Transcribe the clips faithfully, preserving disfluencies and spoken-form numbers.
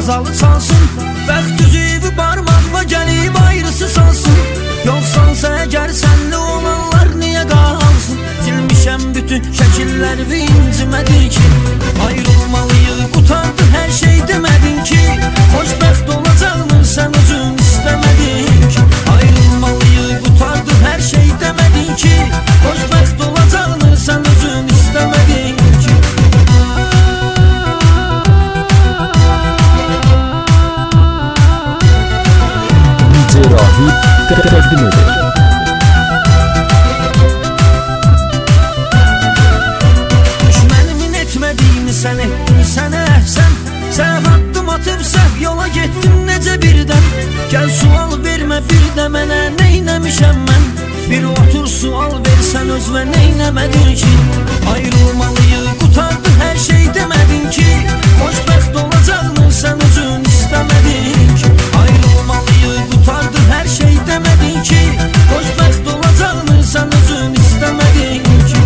qazalı çalsın, bəxt üzüyü barmaqla gəlib ayrısı salsın. Yoxsansa əgər sənli olanlar niyə qalsın? Silmişəm bütün şəkilləri incimədin ki, ayrılmalıyıq, qutardı hər şey demədin ki, xoşbəxt olacaqmı sən özün istəmədin ki, ayrılmalıyıq, qutardı hər şey demədin ki, xoşbəxt olacaqmı sən özün istəmədin ki. D J Rahip təqdim edir. Düşmənimin etmədiyini sən etdin, sənə əhsən. Səhv addım atıb səhv yola getdim necə birdən. Gəl sual vermə bir də mənə, neynəmişəm mən? Bir otur sual versən özvə, neynəmədin ki, ayrılmalıyıq, qutardı hər şey demədin ki, xoşbəxt olacaqmı sən özün istəmədin ki, ayrılmalıyıq, qutardı hər şey demədin ki, xoşbəxt olacaqmı sən özün istəmədin ki.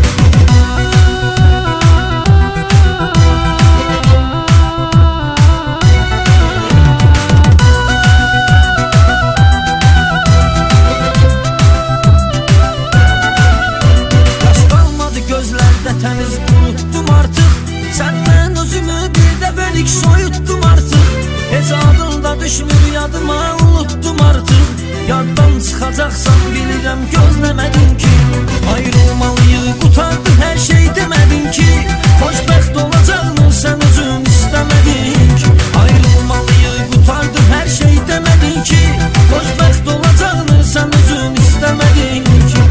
Təmiz unuttum artıq, səndən özümü bir dəfəlik soyuttum artıq. Heç adında düşmür yadıma, unuttum artıq. Yaddan çıxacaqsan bilirəm, gözləmədin ki, ayrılmalıyıq, qutardı hər şey demədin ki, xoşbəxt olacaqmı sən özün istəmədin ki, ayrılmalıyıq, qutardı hər şey demədin ki, xoşbəxt olacaqmı sən özün istəmədin ki.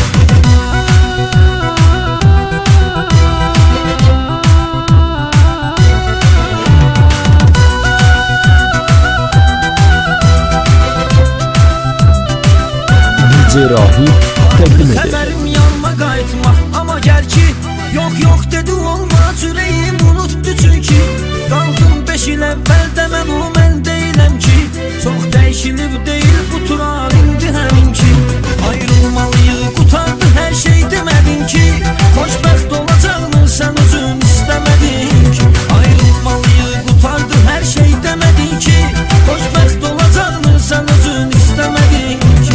D J Rahip təqdim edir. Xəbərim yanma qayıtmaq, amma gəl ki, yox yox dedi olma, ürəyim unutdu çünki, qaldım beş il əvvəldə mən o mən deyiləm ki, çox dəyişilib deyil bu turar indi həmin ki, ayrılmalıyıq, qutardı hər şey demədin ki, xoşbəxt olacaqmı sən özün istəmədin ki, ayrılmalıyıq, qutardı hər şey demədin ki, xoşbəxt olacaqmı sən özün istəmədin ki.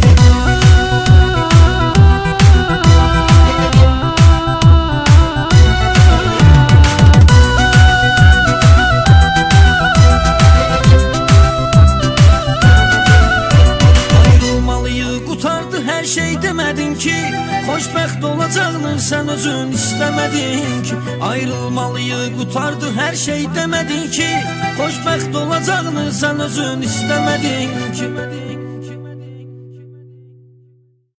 Xoşbəxt olacaqmı sən özün istəmədin ki, ayrılmalıyıq, qutardı hər şey demədin ki, xoşbəxt olacaqmı sən özün istəmədin ki.